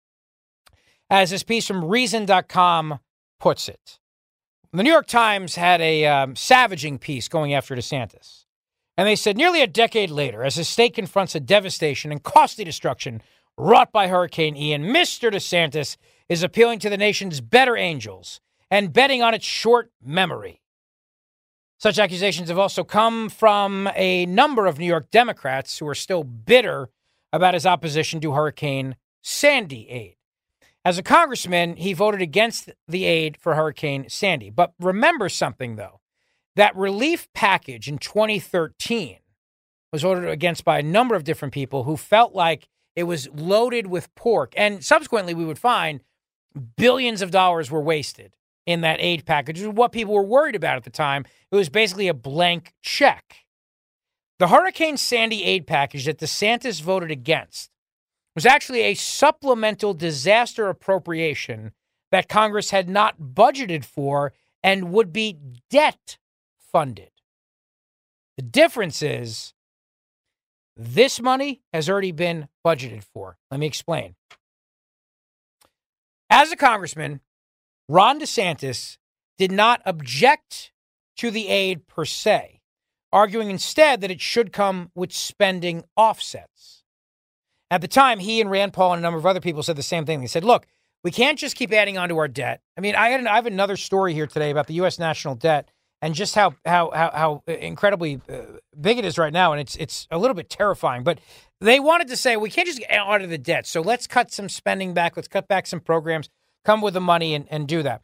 as this piece from Reason.com puts it, the New York Times had a savaging piece going after DeSantis. And they said, nearly a decade later, as his state confronts a devastation and costly destruction wrought by Hurricane Ian, Mr. DeSantis is appealing to the nation's better angels and betting on its short memory. Such accusations have also come from a number of New York Democrats who are still bitter about his opposition to Hurricane Sandy aid. As a congressman, he voted against the aid for Hurricane Sandy. But remember something, though. That relief package in 2013 was voted against by a number of different people who felt like it was loaded with pork. And subsequently, we would find billions of dollars were wasted in that aid package, which is what people were worried about at the time. It was basically a blank check. The Hurricane Sandy aid package that DeSantis voted against was actually a supplemental disaster appropriation that Congress had not budgeted for and would be debt funded. The difference is this money has already been budgeted for. Let me explain. As a congressman, Ron DeSantis did not object to the aid per se, arguing instead that it should come with spending offsets. At the time, he and Rand Paul and a number of other people said the same thing. They said, look, we can't just keep adding on to our debt. I mean, I have another story here today about the U.S. national debt and just how incredibly big it is right now, and it's a little bit terrifying. But they wanted to say, we can't just get out of the debt, so let's cut some spending back, let's cut back some programs, come with the money and do that.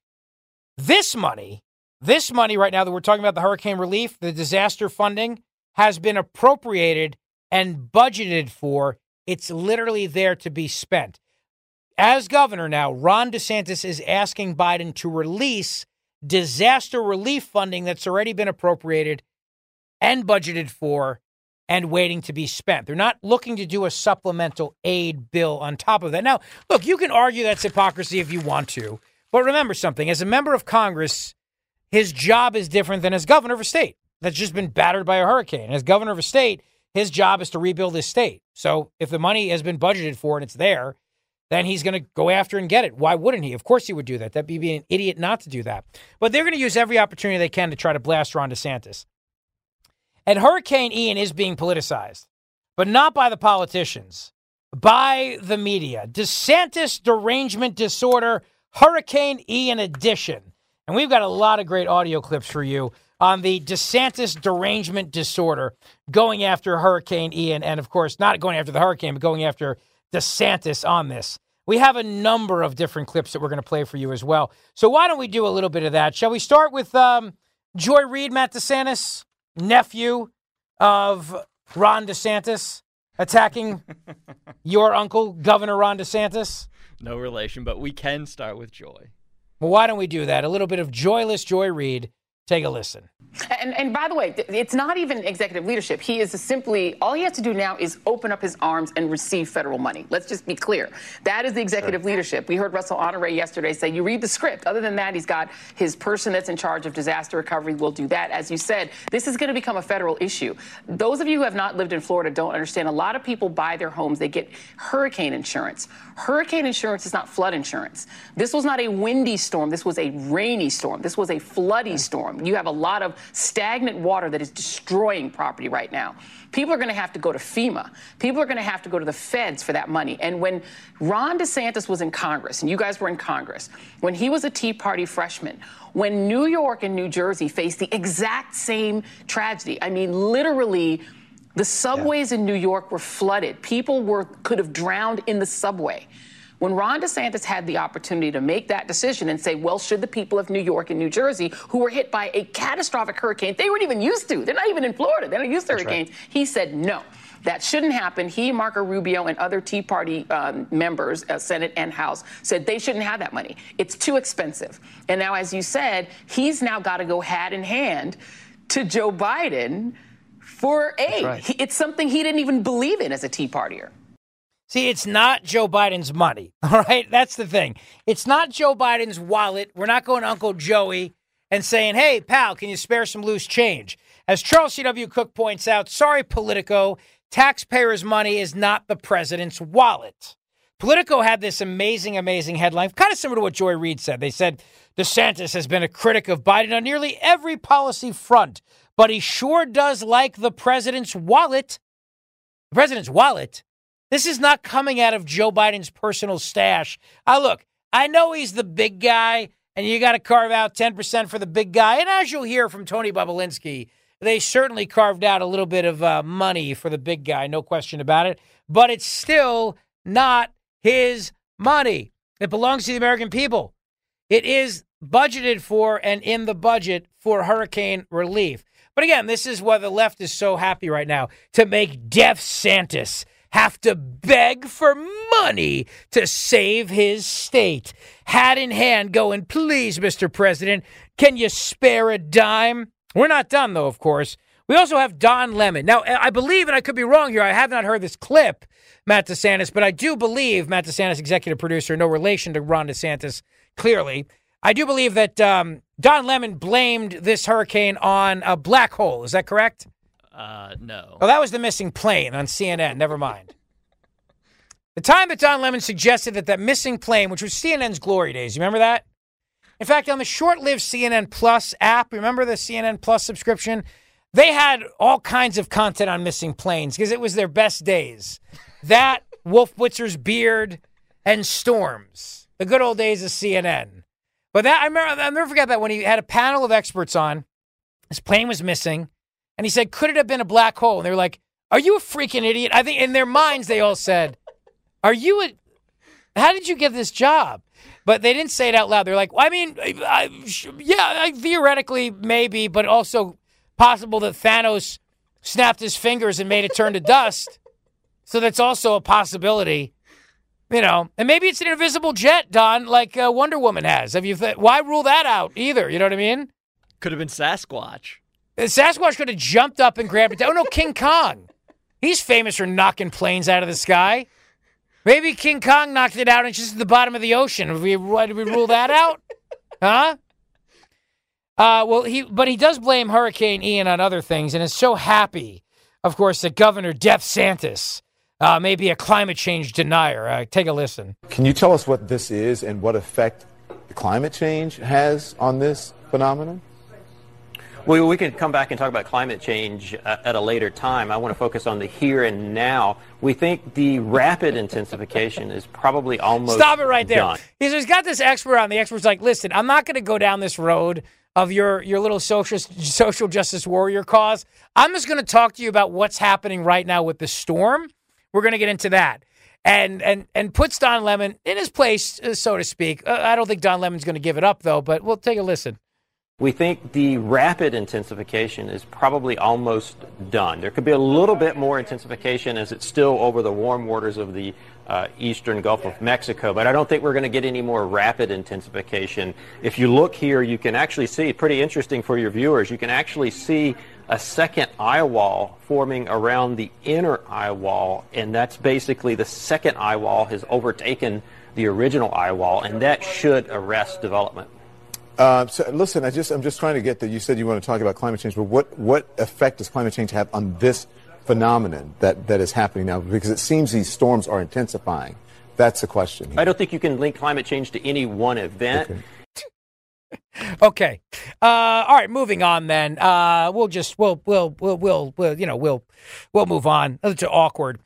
This money right now that we're talking about, the hurricane relief, the disaster funding, has been appropriated and budgeted for. It's literally there to be spent. As governor now, Ron DeSantis is asking Biden to release disaster relief funding that's already been appropriated and budgeted for and waiting to be spent. They're not looking to do a supplemental aid bill on top of that. Now, look, you can argue that's hypocrisy if you want to, but remember something. As a member of Congress, his job is different than as governor of a state that's just been battered by a hurricane. As governor of a state, his job is to rebuild his state. So if the money has been budgeted for and it's there, then he's going to go after and get it. Why wouldn't he? Of course he would do that. That'd be being an idiot not to do that. But they're going to use every opportunity they can to try to blast Ron DeSantis. And Hurricane Ian is being politicized, but not by the politicians, by the media. DeSantis derangement disorder, Hurricane Ian edition. And we've got a lot of great audio clips for you on the DeSantis derangement disorder going after Hurricane Ian. And, of course, not going after the hurricane, but going after DeSantis on this. We have a number of different clips that we're going to play for you as well. So why don't we do a little bit of that? Shall we start with Joy Reid, Matt DeSantis, nephew of Ron DeSantis, attacking your uncle, Governor Ron DeSantis? No relation, but we can start with Joy. Well, why don't we do that? A little bit of joyless Joy Reid. Take a listen. And by the way, it's not even executive leadership. He is simply, all he has to do now is open up his arms and receive federal money. Let's just be clear. That is the executive leadership. We heard Russell Honore yesterday say, you read the script. Other than that, he's got his person that's in charge of disaster recovery will do that. As you said, this is going to become a federal issue. Those of you who have not lived in Florida don't understand. A lot of people buy their homes. They get hurricane insurance. Hurricane insurance is not flood insurance. This was not a windy storm. This was a rainy storm. This was a floody storm. You have a lot of stagnant water that is destroying property right now. People are going to have to go to FEMA. People are going to have to go to the feds for that money. And when Ron DeSantis was in Congress, and you guys were in Congress, when he was a Tea Party freshman, when New York and New Jersey faced the exact same tragedy, I mean, literally, the subways in New York were flooded. People could have drowned in the subway. When Ron DeSantis had the opportunity to make that decision and say, well, should the people of New York and New Jersey, who were hit by a catastrophic hurricane they weren't even used to, they're not even in Florida, they're not used to hurricanes, he said no. That shouldn't happen. He, Marco Rubio, and other Tea Party members, Senate and House, said they shouldn't have that money. It's too expensive. And now, as you said, he's now got to go hand in hand to Joe Biden for aid. Right. It's something he didn't even believe in as a Tea Partier. See, it's not Joe Biden's money, all right? That's the thing. It's not Joe Biden's wallet. We're not going to Uncle Joey and saying, hey, pal, can you spare some loose change? As Charles C.W. Cook points out, sorry, Politico, taxpayers' money is not the president's wallet. Politico had this amazing, amazing headline, kind of similar to what Joy Reid said. They said, DeSantis has been a critic of Biden on nearly every policy front, but he sure does like the president's wallet. The president's wallet? This is not coming out of Joe Biden's personal stash. Look, I know he's the big guy, and you got to carve out 10% for the big guy. And as you'll hear from Tony Bobulinski, they certainly carved out a little bit of money for the big guy, no question about it. But it's still not his money. It belongs to the American people. It is budgeted for and in the budget for hurricane relief. But again, this is why the left is so happy right now, to make DeSantis have to beg for money to save his state. Hat in hand going, please, Mr. President, can you spare a dime? We're not done, though, of course. We also have Don Lemon. Now, I believe, and I could be wrong here, I have not heard this clip, Matt DeSantis, but I do believe, Matt DeSantis, executive producer, no relation to Ron DeSantis, clearly, I do believe that Don Lemon blamed this hurricane on a black hole. Is that correct? No. Well, that was the missing plane on CNN. Never mind. The time that Don Lemon suggested that missing plane, which was CNN's glory days, you remember that? In fact, on the short-lived CNN Plus app, remember the CNN Plus subscription? They had all kinds of content on missing planes because it was their best days. That, Wolf Blitzer's beard, and storms. The good old days of CNN. But I'll never forget that when he had a panel of experts on, his plane was missing, and he said, could it have been a black hole? And they were like, are you a freaking idiot? I think in their minds they all said, how did you get this job? But they didn't say it out loud. They're like, well, I mean, theoretically maybe, but also possible that Thanos snapped his fingers and made it turn to dust. So that's also a possibility. And maybe it's an invisible jet, Don, like Wonder Woman has. Why rule that out either? You know what I mean? Could have been Sasquatch. Sasquatch could have jumped up and grabbed it. Oh, no, King Kong. He's famous for knocking planes out of the sky. Maybe King Kong knocked it out and it's just at the bottom of the ocean. Did we rule that out? Huh? But he does blame Hurricane Ian on other things and is so happy, of course, that Governor DeSantis may be a climate change denier. Take a listen. Can you tell us what this is and what effect climate change has on this phenomenon? Well, we can come back and talk about climate change at a later time. I want to focus on the here and now. We think the rapid intensification is probably almost Stop it right there. done. He's got this expert on. The expert's like, listen, I'm not going to go down this road of your little social justice warrior cause. I'm just going to talk to you about what's happening right now with the storm. We're going to get into that. And puts Don Lemon in his place, so to speak. I don't think Don Lemon's going to give it up, though, but we'll take a listen. We think the rapid intensification is probably almost done. There could be a little bit more intensification as it's still over the warm waters of the eastern Gulf of Mexico, but I don't think we're going to get any more rapid intensification. If you look here, you can actually see, pretty interesting for your viewers, you can actually see a second eye wall forming around the inner eye wall, and that's basically the second eye wall has overtaken the original eye wall, and that should arrest development. So listen, I'm just trying to get that. You said you want to talk about climate change, but what effect does climate change have on this phenomenon that is happening now? Because it seems these storms are intensifying. That's the question here. I don't think you can link climate change to any one event. Okay. All right. Moving on. Then we'll move on. It's awkward.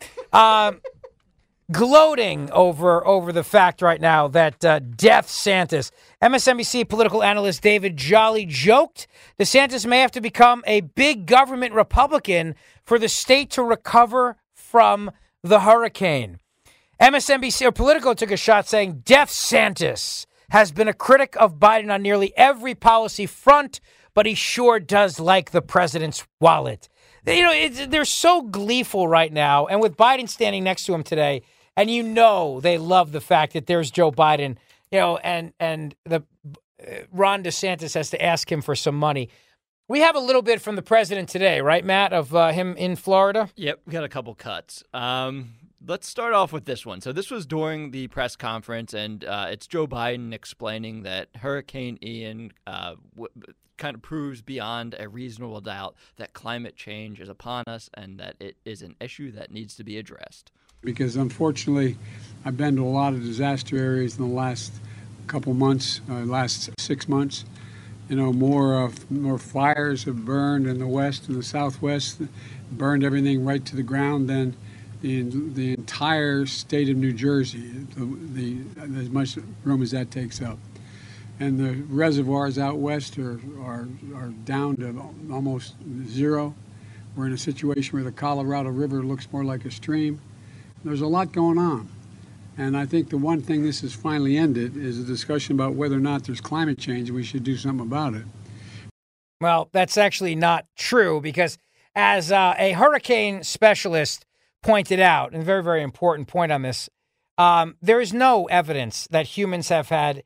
Gloating over the fact right now that DeSantis, MSNBC political analyst David Jolly joked DeSantis may have to become a big government Republican for the state to recover from the hurricane. MSNBC or Politico took a shot saying DeSantis has been a critic of Biden on nearly every policy front, but he sure does like the president's wallet. They're so gleeful right now, and with Biden standing next to him today, and they love the fact that there's Joe Biden, and the Ron DeSantis has to ask him for some money. We have a little bit from the president today, right, Matt, of him in Florida? Yep, we got a couple cuts. Let's start off with this one. So this was during the press conference, and it's Joe Biden explaining that Hurricane Ian kind of proves beyond a reasonable doubt that climate change is upon us and that it is an issue that needs to be addressed. Because unfortunately, I've been to a lot of disaster areas in the last couple months, last 6 months. More fires have burned in the west and the southwest, burned everything right to the ground than the entire state of New Jersey, as much room as that takes up. And the reservoirs out west are down to almost zero. We're in a situation where the Colorado River looks more like a stream. There's a lot going on. And I think the one thing this has finally ended is a discussion about whether or not there's climate change and we should do something about it. Well, that's actually not true because as a hurricane specialist pointed out, and a very, very important point on this, there is no evidence that humans have had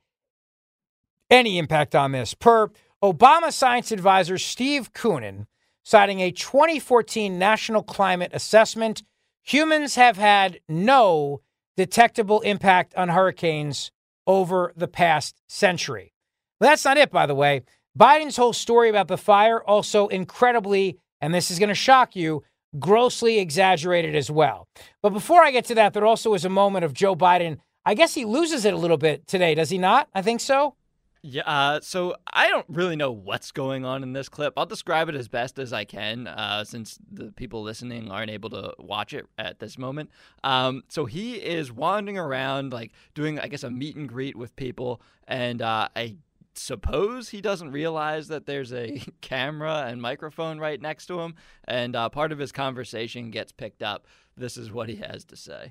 any impact on this. Per Obama science advisor Steve Koonin, citing a 2014 National Climate Assessment, humans have had no detectable impact on hurricanes over the past century. Well, that's not it, by the way. Biden's whole story about the fire also incredibly, and this is going to shock you, grossly exaggerated as well. But before I get to that, there also is a moment of Joe Biden. I guess he loses it a little bit today, does he not? I think so. Yeah, so I don't really know what's going on in this clip. I'll describe it as best as I can, since the people listening aren't able to watch it at this moment. So he is wandering around, like doing, I guess, a meet and greet with people, and a suppose he doesn't realize that there's a camera and microphone right next to him, and part of his conversation gets picked up. This is what he has to say.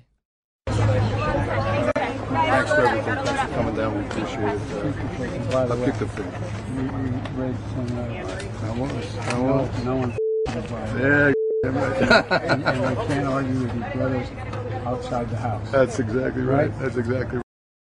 Thanks for everything. Thanks for coming down. We appreciate it. I'll kick the food. No one. Yeah. And I can't argue with your brothers outside the house. That's exactly right. That's exactly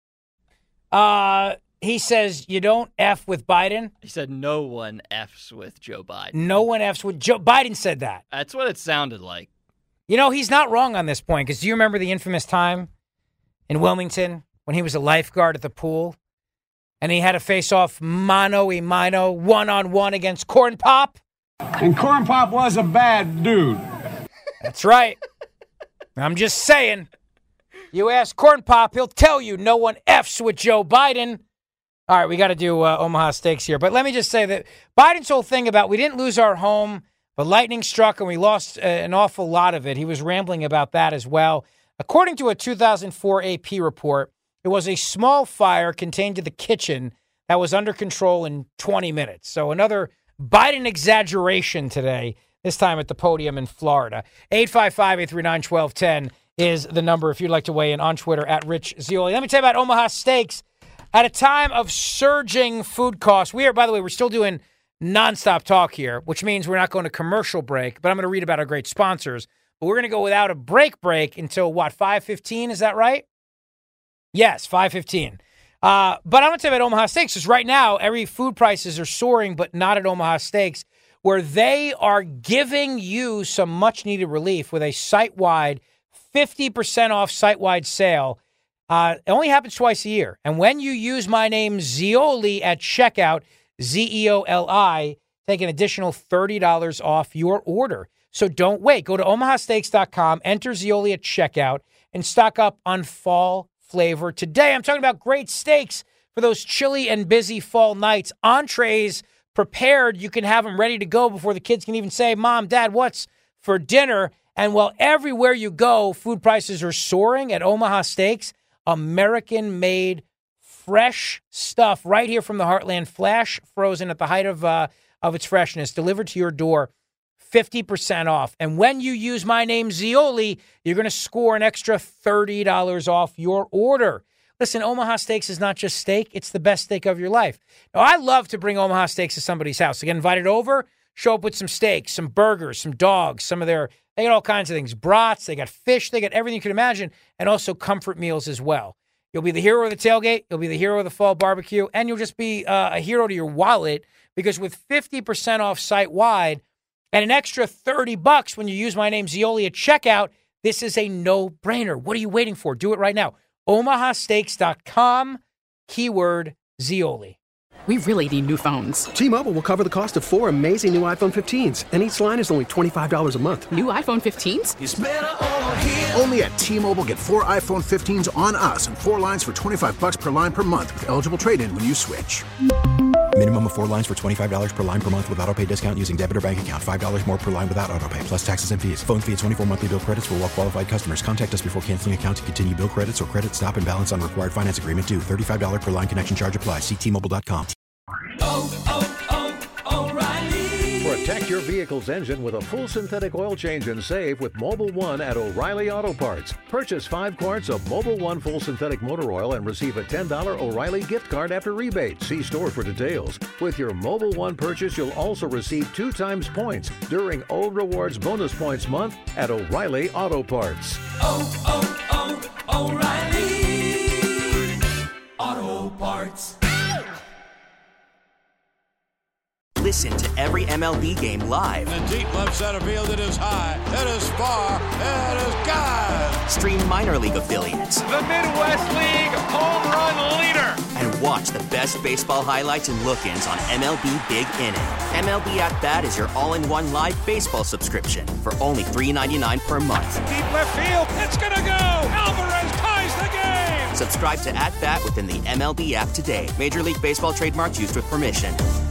right. He says you don't F with Biden. He said no one Fs with Joe Biden. No one Fs with Joe Biden said that. That's what it sounded like. You know, he's not wrong on this point, because do you remember the infamous time in Wilmington when he was a lifeguard at the pool and he had to face off mano-a-mano, one-on-one against Corn Pop? And Corn Pop was a bad dude. That's right. I'm just saying. You ask Corn Pop, he'll tell you no one Fs with Joe Biden. All right, we got to do Omaha Steaks here. But let me just say that Biden's whole thing about we didn't lose our home, but lightning struck and we lost an awful lot of it. He was rambling about that as well. According to a 2004 AP report, it was a small fire contained to the kitchen that was under control in 20 minutes. So another Biden exaggeration today, this time at the podium in Florida. 855-839-1210 is the number if you'd like to weigh in on Twitter at Rich Zeoli. Let me tell you about Omaha Steaks. At a time of surging food costs, by the way, we're still doing nonstop talk here, which means we're not going to commercial break, but I'm going to read about our great sponsors. But we're going to go without a break until, 5:15? Is that right? Yes, 5:15. But I'm going to tell you about Omaha Steaks, because right now, every food prices are soaring, but not at Omaha Steaks, where they are giving you some much-needed relief with a site-wide 50% off site-wide sale. It only happens twice a year. And when you use my name, Zeoli, at checkout, Zeoli, take an additional $30 off your order. So don't wait. Go to omahasteaks.com, enter Zeoli at checkout, and stock up on fall flavor today. I'm talking about great steaks for those chilly and busy fall nights. Entrees prepared. You can have them ready to go before the kids can even say, Mom, Dad, what's for dinner? And while everywhere you go, food prices are soaring, at Omaha Steaks, American-made, fresh stuff right here from the heartland, flash frozen at the height of its freshness, delivered to your door, 50% off. And when you use my name, Zeoli, you're going to score an extra $30 off your order. Listen, Omaha Steaks is not just steak, it's the best steak of your life. Now, I love to bring Omaha Steaks to somebody's house. They get invited over, show up with some steaks, some burgers, some dogs, they got all kinds of things, brats, they got fish, they got everything you can imagine, and also comfort meals as well. You'll be the hero of the tailgate, you'll be the hero of the fall barbecue, and you'll just be a hero to your wallet, because with 50% off site-wide and an extra $30 when you use my name, Zeoli, at checkout, this is a no-brainer. What are you waiting for? Do it right now. omahasteaks.com, keyword Zeoli. We really need new phones. T-Mobile will cover the cost of 4 amazing new iPhone 15s, and each line is only $25 a month. New iPhone 15s? It's better over here. Only at T-Mobile, get 4 iPhone 15s on us and 4 lines for $25 per line per month with eligible trade-in when you switch. Minimum of 4 lines for $25 per line per month with autopay discount using debit or bank account. $5 more per line without autopay, plus taxes and fees. Phone fee at 24 monthly bill credits for well-qualified customers. Contact us before canceling account to continue bill credits or credit stop and balance on required finance agreement due. $35 per line connection charge applies. See T-Mobile.com. O'Reilly. Protect your vehicle's engine with a full synthetic oil change and save with Mobil 1 at O'Reilly Auto Parts. Purchase 5 quarts of Mobil 1 full synthetic motor oil and receive a $10 O'Reilly gift card after rebate. See store for details. With your Mobil 1 purchase, you'll also receive 2 times points during O Rewards Bonus Points Month at O'Reilly Auto Parts. O'Reilly Auto Parts. Listen to every MLB game live. In the deep left center field, it is high, it is far, it is gone. Stream minor league affiliates. The Midwest League home run leader. And watch the best baseball highlights and look-ins on MLB Big Inning. MLB At Bat is your all-in-one live baseball subscription for only $3.99 per month. Deep left field, it's gonna go. Alvarez ties the game. Subscribe to At Bat within the MLB app today. Major League Baseball trademarks used with permission.